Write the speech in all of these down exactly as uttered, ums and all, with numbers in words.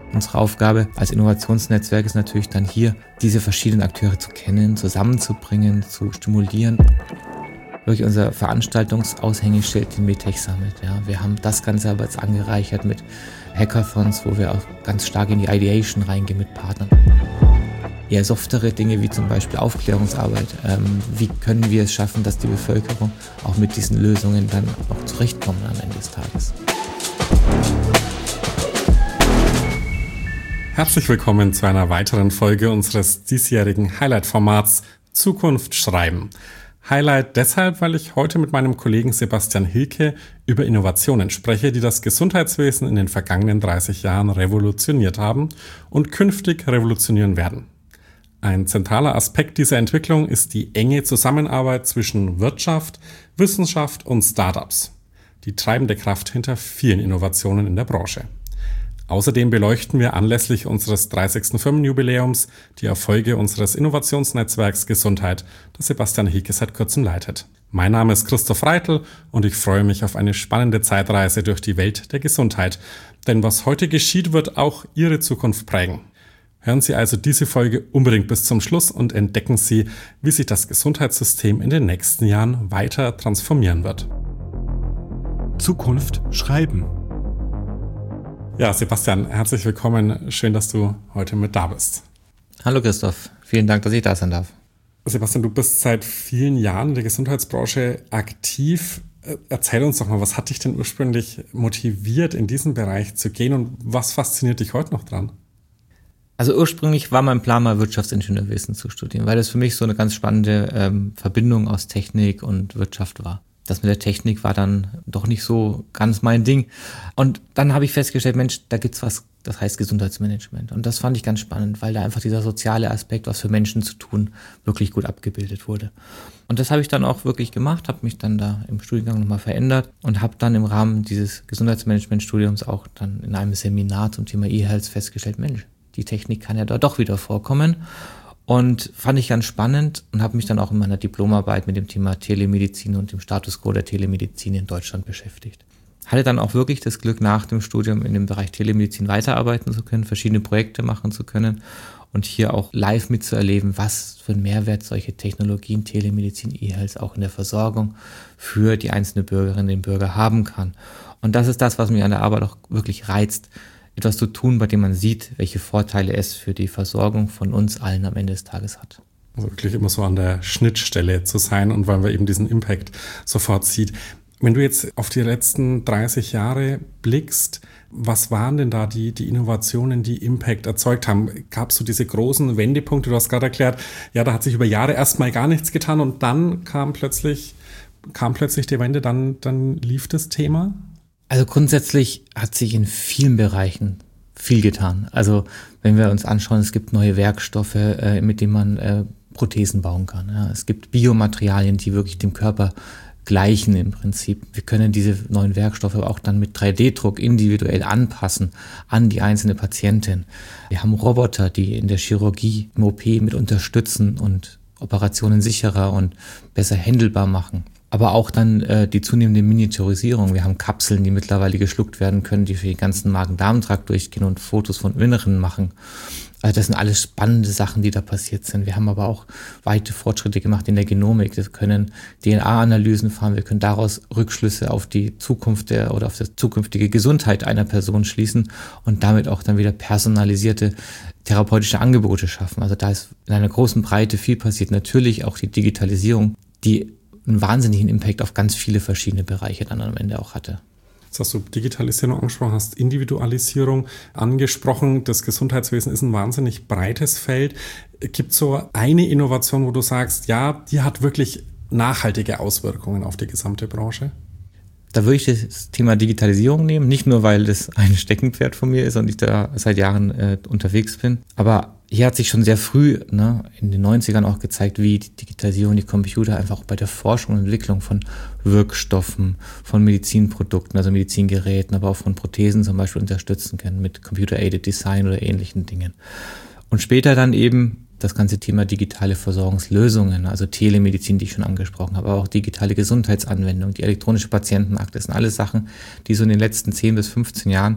Unsere Aufgabe als Innovationsnetzwerk ist natürlich dann hier, diese verschiedenen Akteure zu kennen, zusammenzubringen, zu stimulieren. Wirklich unser Veranstaltungsaushängeschild, den MedTech Summit. Ja. Wir haben das Ganze aber jetzt angereichert mit Hackathons, wo wir auch ganz stark in die Ideation reingehen mit Partnern. Eher softere Dinge wie zum Beispiel Aufklärungsarbeit. Ähm, wie können wir es schaffen, dass die Bevölkerung auch mit diesen Lösungen dann auch zurechtkommen am Ende des Tages? Herzlich willkommen zu einer weiteren Folge unseres diesjährigen Highlight-Formats Zukunft schreiben. Highlight deshalb, weil ich heute mit meinem Kollegen Sebastian Hilke über Innovationen spreche, die das Gesundheitswesen in den vergangenen dreißig Jahren revolutioniert haben und künftig revolutionieren werden. Ein zentraler Aspekt dieser Entwicklung ist die enge Zusammenarbeit zwischen Wirtschaft, Wissenschaft und Startups, die treibende Kraft hinter vielen Innovationen in der Branche. Außerdem beleuchten wir anlässlich unseres dreißigsten Firmenjubiläums die Erfolge unseres Innovationsnetzwerks Gesundheit, das Sebastian Hilke seit kurzem leitet. Mein Name ist Christoph Reitel und ich freue mich auf eine spannende Zeitreise durch die Welt der Gesundheit. Denn was heute geschieht, wird auch Ihre Zukunft prägen. Hören Sie also diese Folge unbedingt bis zum Schluss und entdecken Sie, wie sich das Gesundheitssystem in den nächsten Jahren weiter transformieren wird. Zukunft schreiben. Ja, Sebastian, herzlich willkommen. Schön, dass du heute mit da bist. Hallo Christoph, vielen Dank, dass ich da sein darf. Sebastian, du bist seit vielen Jahren in der Gesundheitsbranche aktiv. Erzähl uns doch mal, was hat dich denn ursprünglich motiviert, in diesen Bereich zu gehen und was fasziniert dich heute noch dran? Also ursprünglich war mein Plan, mal Wirtschaftsingenieurwesen zu studieren, weil das für mich so eine ganz spannende ähm, Verbindung aus Technik und Wirtschaft war. Das mit der Technik war dann doch nicht so ganz mein Ding. Und dann habe ich festgestellt, Mensch, da gibt's was, das heißt Gesundheitsmanagement. Und das fand ich ganz spannend, weil da einfach dieser soziale Aspekt, was für Menschen zu tun, wirklich gut abgebildet wurde. Und das habe ich dann auch wirklich gemacht, habe mich dann da im Studiengang nochmal verändert und habe dann im Rahmen dieses Gesundheitsmanagement-Studiums auch dann in einem Seminar zum Thema E-Health festgestellt, Mensch, die Technik kann ja da doch wieder vorkommen. Und fand ich ganz spannend und habe mich dann auch in meiner Diplomarbeit mit dem Thema Telemedizin und dem Status quo der Telemedizin in Deutschland beschäftigt. Hatte dann auch wirklich das Glück, nach dem Studium in dem Bereich Telemedizin weiterarbeiten zu können, verschiedene Projekte machen zu können und hier auch live mitzuerleben, was für einen Mehrwert solche Technologien, Telemedizin, E-Health auch in der Versorgung für die einzelne Bürgerin, den Bürger haben kann. Und das ist das, was mich an der Arbeit auch wirklich reizt, etwas zu tun, bei dem man sieht, welche Vorteile es für die Versorgung von uns allen am Ende des Tages hat. Also wirklich immer so an der Schnittstelle zu sein und weil man eben diesen Impact sofort sieht. Wenn du jetzt auf die letzten dreißig Jahre blickst, was waren denn da die, die Innovationen, die Impact erzeugt haben? Gab es so diese großen Wendepunkte? Du hast gerade erklärt, ja, da hat sich über Jahre erstmal gar nichts getan und dann kam plötzlich, kam plötzlich die Wende, dann, dann lief das Thema? Also grundsätzlich hat sich in vielen Bereichen viel getan. Also wenn wir uns anschauen, es gibt neue Werkstoffe, äh, mit denen man äh, Prothesen bauen kann. Ja. Es gibt Biomaterialien, die wirklich dem Körper gleichen im Prinzip. Wir können diese neuen Werkstoffe auch dann mit drei D Druck individuell anpassen an die einzelne Patientin. Wir haben Roboter, die in der Chirurgie, im O P mit unterstützen und Operationen sicherer und besser handelbar machen. Aber auch dann äh, die zunehmende Miniaturisierung. Wir haben Kapseln, die mittlerweile geschluckt werden können, die für den ganzen Magen-Darm-Trakt durchgehen und Fotos von Inneren machen. Also das sind alles spannende Sachen, die da passiert sind. Wir haben aber auch weite Fortschritte gemacht in der Genomik. Wir können D N A-Analysen fahren, wir können daraus Rückschlüsse auf die Zukunft der oder auf die zukünftige Gesundheit einer Person schließen und damit auch dann wieder personalisierte therapeutische Angebote schaffen. Also da ist in einer großen Breite viel passiert. Natürlich auch die Digitalisierung, die einen wahnsinnigen Impact auf ganz viele verschiedene Bereiche dann am Ende auch hatte. Jetzt hast du Digitalisierung angesprochen, hast Individualisierung angesprochen. Das Gesundheitswesen ist ein wahnsinnig breites Feld. Gibt es so eine Innovation, wo du sagst, ja, die hat wirklich nachhaltige Auswirkungen auf die gesamte Branche? Da würde ich das Thema Digitalisierung nehmen, nicht nur, weil das ein Steckenpferd von mir ist und ich da seit Jahren äh, unterwegs bin, aber hier hat sich schon sehr früh, ne, in den neunzigern auch gezeigt, wie die Digitalisierung, die Computer einfach auch bei der Forschung und Entwicklung von Wirkstoffen, von Medizinprodukten, also Medizingeräten, aber auch von Prothesen zum Beispiel unterstützen können mit Computer-Aided Design oder ähnlichen Dingen. Und später dann eben das ganze Thema digitale Versorgungslösungen, also Telemedizin, die ich schon angesprochen habe, aber auch digitale Gesundheitsanwendung, die elektronische Patientenakte, das sind alles Sachen, die so in den letzten zehn bis fünfzehn Jahren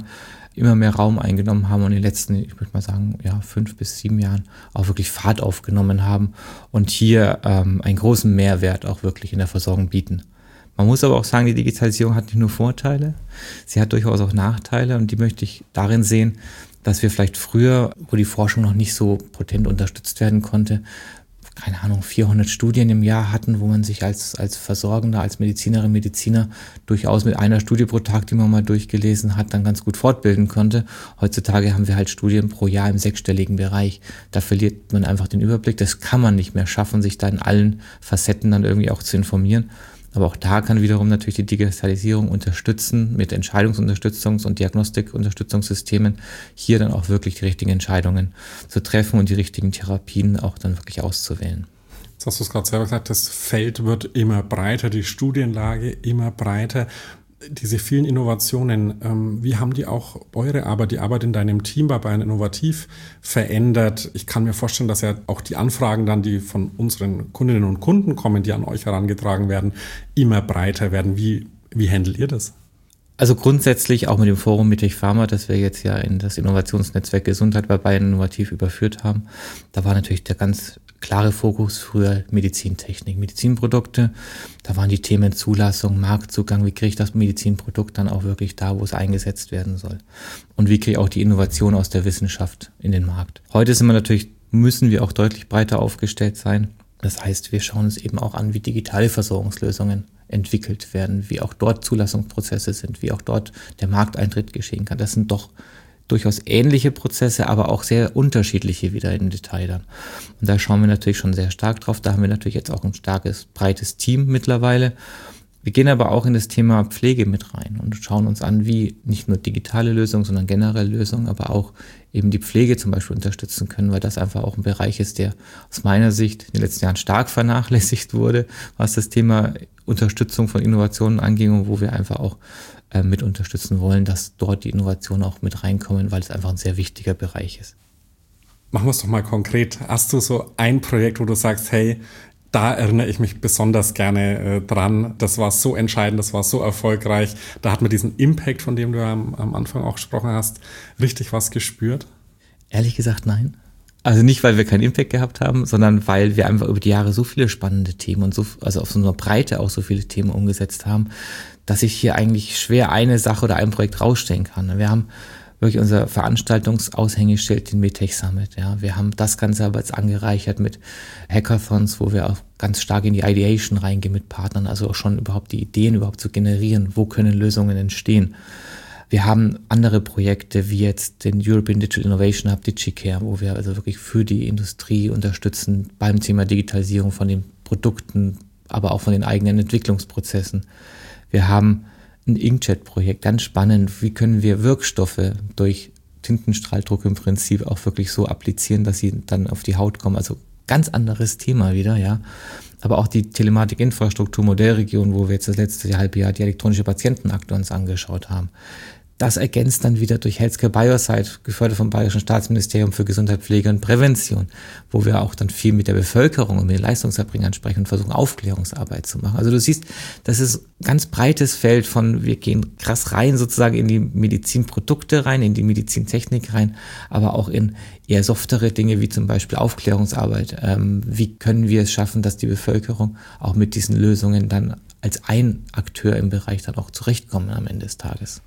immer mehr Raum eingenommen haben und in den letzten, ich würde mal sagen, ja, fünf bis sieben Jahren auch wirklich Fahrt aufgenommen haben und hier ähm, einen großen Mehrwert auch wirklich in der Versorgung bieten. Man muss aber auch sagen, die Digitalisierung hat nicht nur Vorteile, sie hat durchaus auch Nachteile und die möchte ich darin sehen, dass wir vielleicht früher, wo die Forschung noch nicht so potent unterstützt werden konnte, keine Ahnung, vierhundert Studien im Jahr hatten, wo man sich als, als Versorgender, als Medizinerin, Mediziner durchaus mit einer Studie pro Tag, die man mal durchgelesen hat, dann ganz gut fortbilden konnte. Heutzutage haben wir halt Studien pro Jahr im sechsstelligen Bereich. Da verliert man einfach den Überblick. Das kann man nicht mehr schaffen, sich da in allen Facetten dann irgendwie auch zu informieren. Aber auch da kann wiederum natürlich die Digitalisierung unterstützen mit Entscheidungsunterstützungs- und Diagnostikunterstützungssystemen, hier dann auch wirklich die richtigen Entscheidungen zu treffen und die richtigen Therapien auch dann wirklich auszuwählen. Jetzt hast du es gerade selber gesagt, das Feld wird immer breiter, die Studienlage immer breiter. Diese vielen Innovationen, ähm, wie haben die auch eure Arbeit, die Arbeit in deinem Team bei Bayern Innovativ verändert? Ich kann mir vorstellen, dass ja auch die Anfragen dann, die von unseren Kundinnen und Kunden kommen, die an euch herangetragen werden, immer breiter werden. Wie, wie handelt ihr das? Also grundsätzlich auch mit dem Forum Mitech Pharma, das wir jetzt ja in das Innovationsnetzwerk Gesundheit bei Bayern Innovativ überführt haben, da war natürlich der ganz klare Fokus früher Medizintechnik, Medizinprodukte. Da waren die Themen Zulassung, Marktzugang, wie kriege ich das Medizinprodukt dann auch wirklich da, wo es eingesetzt werden soll. Und wie kriege ich auch die Innovation aus der Wissenschaft in den Markt. Heute sind wir natürlich, müssen wir auch deutlich breiter aufgestellt sein. Das heißt, wir schauen uns eben auch an, wie digitale Versorgungslösungen entwickelt werden, wie auch dort Zulassungsprozesse sind, wie auch dort der Markteintritt geschehen kann. Das sind doch durchaus ähnliche Prozesse, aber auch sehr unterschiedliche wieder im Detail dann. Und da schauen wir natürlich schon sehr stark drauf. Da haben wir natürlich jetzt auch ein starkes, breites Team mittlerweile. Wir gehen aber auch in das Thema Pflege mit rein und schauen uns an, wie nicht nur digitale Lösungen, sondern generell Lösungen, aber auch eben die Pflege zum Beispiel unterstützen können, weil das einfach auch ein Bereich ist, der aus meiner Sicht in den letzten Jahren stark vernachlässigt wurde, was das Thema Unterstützung von Innovationen angeht und wo wir einfach auch äh, mit unterstützen wollen, dass dort die Innovationen auch mit reinkommen, weil es einfach ein sehr wichtiger Bereich ist. Machen wir es doch mal konkret. Hast du so ein Projekt, wo du sagst, hey, da erinnere ich mich besonders gerne äh, dran. Das war so entscheidend, das war so erfolgreich. Da hat man diesen Impact, von dem du am, am Anfang auch gesprochen hast, richtig was gespürt? Ehrlich gesagt, nein. Also nicht, weil wir keinen Impact gehabt haben, sondern weil wir einfach über die Jahre so viele spannende Themen und so, also auf so einer Breite auch so viele Themen umgesetzt haben, dass ich hier eigentlich schwer eine Sache oder ein Projekt rausstellen kann. Wir haben wirklich unser Veranstaltungsaushängeschild, den Mitech Summit. Ja, wir haben das Ganze aber jetzt angereichert mit Hackathons, wo wir auch ganz stark in die Ideation reingehen mit Partnern, also auch schon überhaupt die Ideen überhaupt zu generieren. Wo können Lösungen entstehen? Wir haben andere Projekte wie jetzt den European Digital Innovation Hub DigiCare, wo wir also wirklich für die Industrie unterstützen beim Thema Digitalisierung von den Produkten, aber auch von den eigenen Entwicklungsprozessen. Wir haben ein Inkjet-Projekt, ganz spannend. Wie können wir Wirkstoffe durch Tintenstrahldruck im Prinzip auch wirklich so applizieren, dass sie dann auf die Haut kommen? Also ganz anderes Thema wieder, ja. Aber auch die Telematik-Infrastruktur Modellregion, wo wir jetzt das letzte halbe Jahr die elektronische Patientenakte uns angeschaut haben. Das ergänzt dann wieder durch Healthcare Biosite, gefördert vom Bayerischen Staatsministerium für Gesundheit, Pflege und Prävention, wo wir auch dann viel mit der Bevölkerung und mit den Leistungserbringern sprechen und versuchen, Aufklärungsarbeit zu machen. Also du siehst, das ist ein ganz breites Feld von, wir gehen krass rein sozusagen in die Medizinprodukte rein, in die Medizintechnik rein, aber auch in eher softere Dinge wie zum Beispiel Aufklärungsarbeit. Ähm, wie können wir es schaffen, dass die Bevölkerung auch mit diesen Lösungen dann als ein Akteur im Bereich dann auch zurechtkommen am Ende des Tages?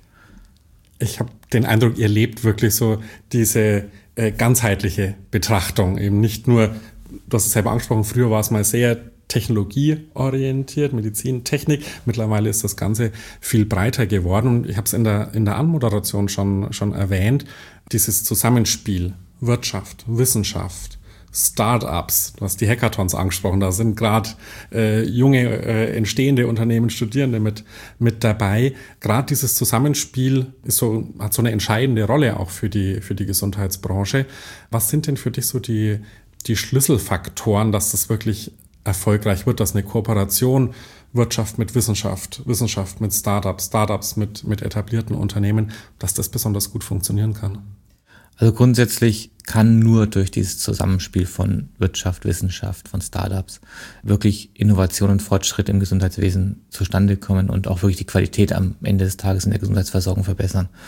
Ich habe den Eindruck, ihr lebt wirklich so diese äh, ganzheitliche Betrachtung. Eben nicht nur, du hast es selber angesprochen, früher war es mal sehr technologieorientiert, Medizin, Technik. Mittlerweile ist das Ganze viel breiter geworden. Und ich habe es in der, in der Anmoderation schon, schon erwähnt, dieses Zusammenspiel Wirtschaft, Wissenschaft, Startups, du hast die Hackathons angesprochen, da sind gerade äh, junge, äh, entstehende Unternehmen, Studierende mit, mit dabei. Gerade dieses Zusammenspiel ist so, hat so eine entscheidende Rolle auch für die, für die Gesundheitsbranche. Was sind denn für dich so die, die Schlüsselfaktoren, dass das wirklich erfolgreich wird, dass eine Kooperation Wirtschaft mit Wissenschaft, Wissenschaft mit Startups, Startups mit, mit etablierten Unternehmen, dass das besonders gut funktionieren kann? Also grundsätzlich kann nur durch dieses Zusammenspiel von Wirtschaft, Wissenschaft, von Startups wirklich Innovation und Fortschritt im Gesundheitswesen zustande kommen und auch wirklich die Qualität am Ende des Tages in der Gesundheitsversorgung verbessern.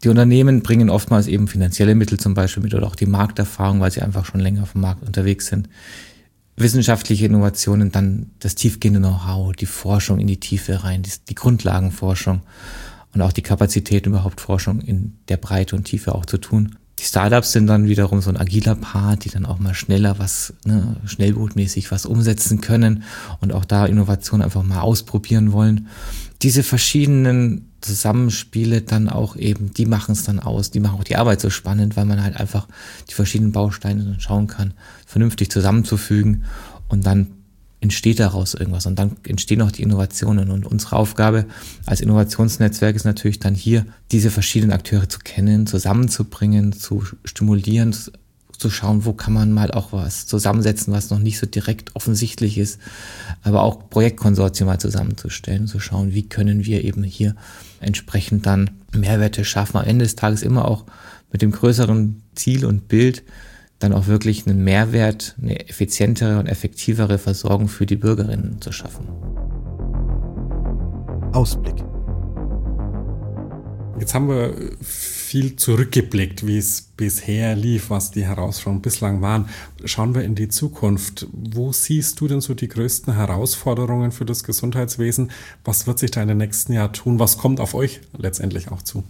Die Unternehmen bringen oftmals eben finanzielle Mittel zum Beispiel mit oder auch die Markterfahrung, weil sie einfach schon länger auf dem Markt unterwegs sind. Wissenschaftliche Innovationen, dann das tiefgehende Know-how, die Forschung in die Tiefe rein, die, die Grundlagenforschung und auch die Kapazität, überhaupt Forschung in der Breite und Tiefe auch zu tun. Die Startups sind dann wiederum so ein agiler Part, die dann auch mal schneller was, ne, schnellbootmäßig was umsetzen können und auch da Innovation einfach mal ausprobieren wollen. Diese verschiedenen Zusammenspiele dann auch eben, die machen es dann aus, die machen auch die Arbeit so spannend, weil man halt einfach die verschiedenen Bausteine dann schauen kann, vernünftig zusammenzufügen und dann entsteht daraus irgendwas und dann entstehen auch die Innovationen und unsere Aufgabe als Innovationsnetzwerk ist natürlich dann hier, diese verschiedenen Akteure zu kennen, zusammenzubringen, zu stimulieren, zu schauen, wo kann man mal auch was zusammensetzen, was noch nicht so direkt offensichtlich ist, aber auch Projektkonsortien mal zusammenzustellen, zu schauen, wie können wir eben hier entsprechend dann Mehrwerte schaffen. Am Ende des Tages immer auch mit dem größeren Ziel und Bild, dann auch wirklich einen Mehrwert, eine effizientere und effektivere Versorgung für die Bürgerinnen zu schaffen. Ausblick. Jetzt haben wir viel zurückgeblickt, wie es bisher lief, was die Herausforderungen bislang waren. Schauen wir in die Zukunft. Wo siehst du denn so die größten Herausforderungen für das Gesundheitswesen? Was wird sich da in den nächsten Jahren tun? Was kommt auf euch letztendlich auch zu?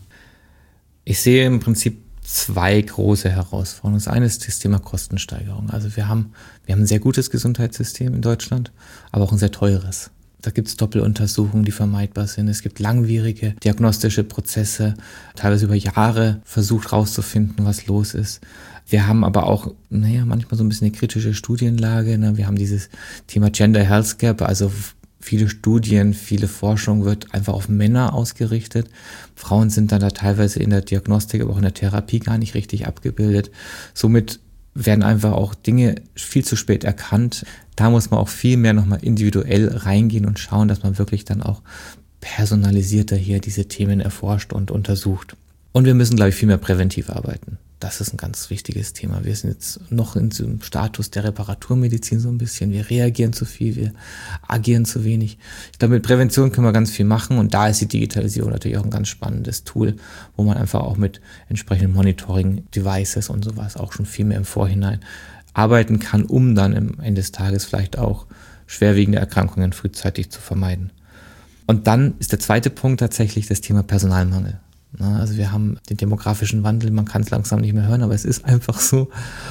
Ich sehe im Prinzip zwei große Herausforderungen. Das eine ist das Thema Kostensteigerung. Also wir haben, wir haben ein sehr gutes Gesundheitssystem in Deutschland, aber auch ein sehr teures. Da gibt es Doppeluntersuchungen, die vermeidbar sind. Es gibt langwierige diagnostische Prozesse, teilweise über Jahre versucht rauszufinden, was los ist. Wir haben aber auch, naja, manchmal so ein bisschen eine kritische Studienlage. Ne? Wir haben dieses Thema Gender Health Gap, also viele Studien, viele Forschung wird einfach auf Männer ausgerichtet. Frauen sind dann da teilweise in der Diagnostik, aber auch in der Therapie gar nicht richtig abgebildet. Somit werden einfach auch Dinge viel zu spät erkannt. Da muss man auch viel mehr nochmal individuell reingehen und schauen, dass man wirklich dann auch personalisierter hier diese Themen erforscht und untersucht. Und wir müssen, glaube ich, viel mehr präventiv arbeiten. Das ist ein ganz wichtiges Thema. Wir sind jetzt noch in so einem Status der Reparaturmedizin so ein bisschen. Wir reagieren zu viel, wir agieren zu wenig. Ich glaube, mit Prävention können wir ganz viel machen und da ist die Digitalisierung natürlich auch ein ganz spannendes Tool, wo man einfach auch mit entsprechenden Monitoring-Devices und sowas auch schon viel mehr im Vorhinein arbeiten kann, um dann am Ende des Tages vielleicht auch schwerwiegende Erkrankungen frühzeitig zu vermeiden. Und dann ist der zweite Punkt tatsächlich das Thema Personalmangel. Also wir haben den demografischen Wandel, man kann es langsam nicht mehr hören, aber es ist einfach so.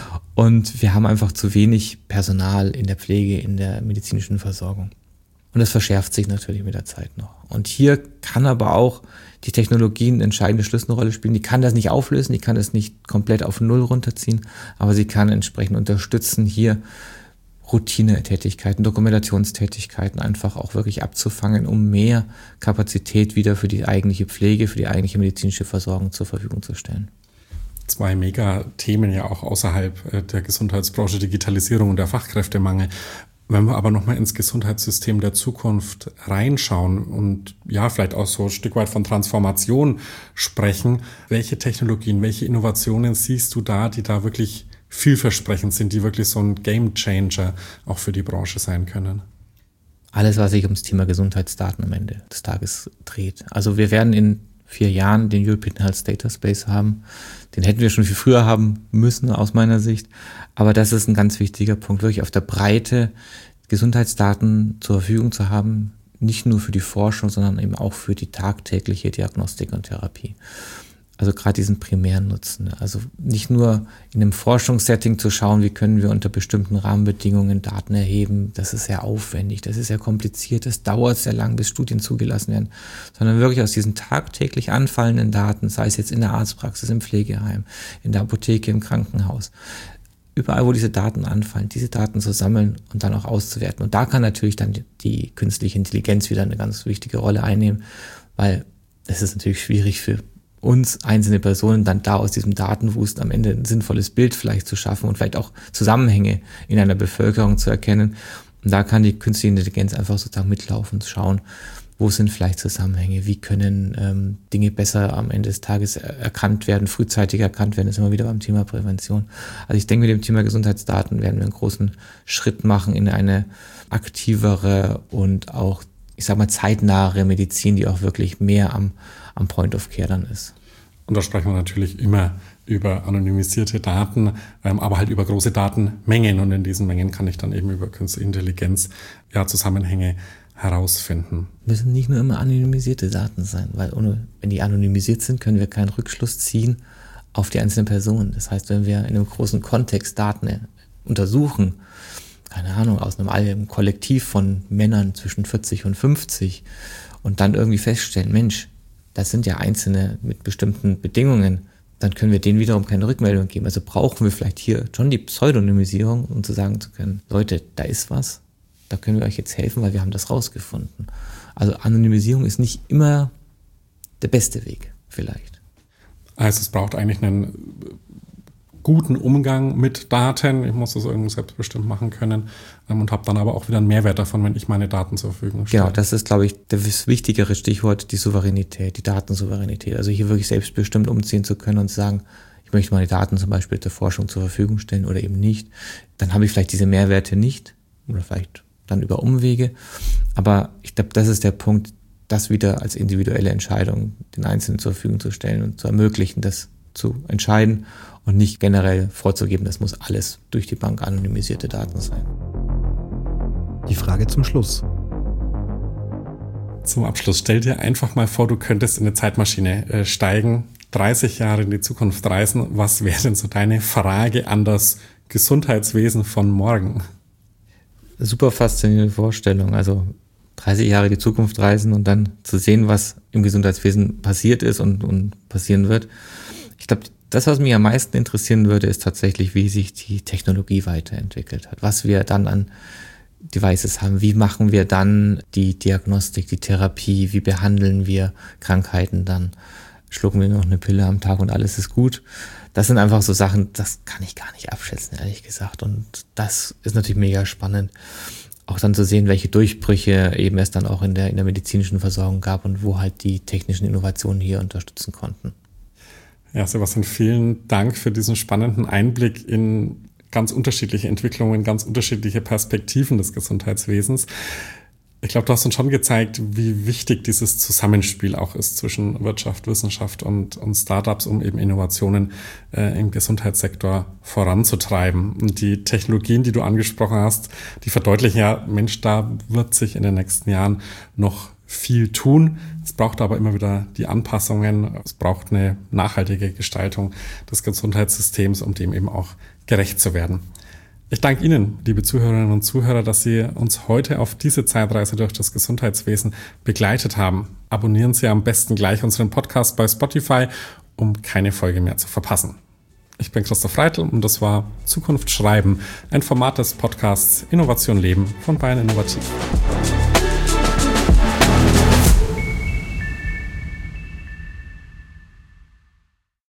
Und wir haben einfach zu wenig Personal in der Pflege, in der medizinischen Versorgung. Und das verschärft sich natürlich mit der Zeit noch. Und hier kann aber auch die Technologie eine entscheidende Schlüsselrolle spielen. Die kann das nicht auflösen, die kann das nicht komplett auf Null runterziehen, aber sie kann entsprechend unterstützen, hier Routinetätigkeiten, Dokumentationstätigkeiten einfach auch wirklich abzufangen, um mehr Kapazität wieder für die eigentliche Pflege, für die eigentliche medizinische Versorgung zur Verfügung zu stellen. Zwei Mega-Themen ja auch außerhalb der Gesundheitsbranche, Digitalisierung und der Fachkräftemangel. Wenn wir aber nochmal ins Gesundheitssystem der Zukunft reinschauen und ja, vielleicht auch so ein Stück weit von Transformation sprechen, welche Technologien, welche Innovationen siehst du da, die da wirklich vielversprechend sind, die wirklich so ein Game-Changer auch für die Branche sein können? Alles, was sich ums Thema Gesundheitsdaten am Ende des Tages dreht. Also wir werden in vier Jahren den European Health Data Space haben. Den hätten wir schon viel früher haben müssen, aus meiner Sicht. Aber das ist ein ganz wichtiger Punkt, wirklich auf der Breite Gesundheitsdaten zur Verfügung zu haben, nicht nur für die Forschung, sondern eben auch für die tagtägliche Diagnostik und Therapie. Also gerade diesen primären Nutzen. Also nicht nur in einem Forschungssetting zu schauen, wie können wir unter bestimmten Rahmenbedingungen Daten erheben. Das ist sehr aufwendig, das ist sehr kompliziert, das dauert sehr lang, bis Studien zugelassen werden. Sondern wirklich aus diesen tagtäglich anfallenden Daten, sei es jetzt in der Arztpraxis, im Pflegeheim, in der Apotheke, im Krankenhaus, überall, wo diese Daten anfallen, diese Daten zu sammeln und dann auch auszuwerten. Und da kann natürlich dann die künstliche Intelligenz wieder eine ganz wichtige Rolle einnehmen, weil es ist natürlich schwierig für uns einzelne Personen dann da aus diesem Datenwust am Ende ein sinnvolles Bild vielleicht zu schaffen und vielleicht auch Zusammenhänge in einer Bevölkerung zu erkennen. Und da kann die künstliche Intelligenz einfach sozusagen mitlaufen und schauen, wo sind vielleicht Zusammenhänge, wie können ähm, Dinge besser am Ende des Tages erkannt werden, frühzeitig erkannt werden. Das ist immer wieder beim Thema Prävention. Also ich denke, mit dem Thema Gesundheitsdaten werden wir einen großen Schritt machen in eine aktivere und auch, ich sag mal, zeitnahere Medizin, die auch wirklich mehr am am Point of Care dann ist. Und da sprechen wir natürlich immer über anonymisierte Daten, ähm, aber halt über große Datenmengen. Und in diesen Mengen kann ich dann eben über künstliche Intelligenz ja, Zusammenhänge herausfinden. Müssen nicht nur immer anonymisierte Daten sein, weil ohne, wenn die anonymisiert sind, können wir keinen Rückschluss ziehen auf die einzelnen Personen. Das heißt, wenn wir in einem großen Kontext Daten untersuchen, keine Ahnung, aus einem, einem Kollektiv von Männern zwischen vierzig und fünfzig und dann irgendwie feststellen, Mensch, das sind ja Einzelne mit bestimmten Bedingungen, dann können wir denen wiederum keine Rückmeldung geben. Also brauchen wir vielleicht hier schon die Pseudonymisierung, um zu sagen zu können, Leute, da ist was, da können wir euch jetzt helfen, weil wir haben das rausgefunden. Also Anonymisierung ist nicht immer der beste Weg, vielleicht. Also es braucht eigentlich einen guten Umgang mit Daten. Ich muss das irgendwie selbstbestimmt machen können ähm, und habe dann aber auch wieder einen Mehrwert davon, wenn ich meine Daten zur Verfügung stelle. Genau, das ist, glaube ich, das wichtigere Stichwort, die Souveränität, die Datensouveränität. Also hier wirklich selbstbestimmt umziehen zu können und zu sagen, ich möchte meine Daten zum Beispiel zur Forschung zur Verfügung stellen oder eben nicht. Dann habe ich vielleicht diese Mehrwerte nicht oder vielleicht dann über Umwege. Aber ich glaube, das ist der Punkt, das wieder als individuelle Entscheidung den Einzelnen zur Verfügung zu stellen und zu ermöglichen, das zu entscheiden und nicht generell vorzugeben, das muss alles durch die Bank anonymisierte Daten sein. Die Frage zum Schluss. Zum Abschluss, stell dir einfach mal vor, du könntest in eine Zeitmaschine äh, steigen, dreißig Jahre in die Zukunft reisen. Was wäre denn so deine Frage an das Gesundheitswesen von morgen? Super faszinierende Vorstellung. Also dreißig Jahre in die Zukunft reisen und dann zu sehen, was im Gesundheitswesen passiert ist und, und passieren wird. Ich glaube, das, was mich am meisten interessieren würde, ist tatsächlich, wie sich die Technologie weiterentwickelt hat. Was wir dann an Devices haben, wie machen wir dann die Diagnostik, die Therapie, wie behandeln wir Krankheiten dann, schlucken wir noch eine Pille am Tag und alles ist gut. Das sind einfach so Sachen, das kann ich gar nicht abschätzen, ehrlich gesagt. Und das ist natürlich mega spannend, auch dann zu sehen, welche Durchbrüche eben es dann auch in der, in der medizinischen Versorgung gab und wo halt die technischen Innovationen hier unterstützen konnten. Ja, Sebastian, vielen Dank für diesen spannenden Einblick in ganz unterschiedliche Entwicklungen, ganz unterschiedliche Perspektiven des Gesundheitswesens. Ich glaube, du hast uns schon gezeigt, wie wichtig dieses Zusammenspiel auch ist zwischen Wirtschaft, Wissenschaft und, und Startups, um eben Innovationen äh, im Gesundheitssektor voranzutreiben. Und die Technologien, die du angesprochen hast, die verdeutlichen ja, Mensch, da wird sich in den nächsten Jahren noch viel tun. Es braucht aber immer wieder die Anpassungen. Es braucht eine nachhaltige Gestaltung des Gesundheitssystems, um dem eben auch gerecht zu werden. Ich danke Ihnen, liebe Zuhörerinnen und Zuhörer, dass Sie uns heute auf diese Zeitreise durch das Gesundheitswesen begleitet haben. Abonnieren Sie am besten gleich unseren Podcast bei Spotify, um keine Folge mehr zu verpassen. Ich bin Christoph Reitl und das war Zukunft schreiben, ein Format des Podcasts Innovation Leben von Bayern Innovativ.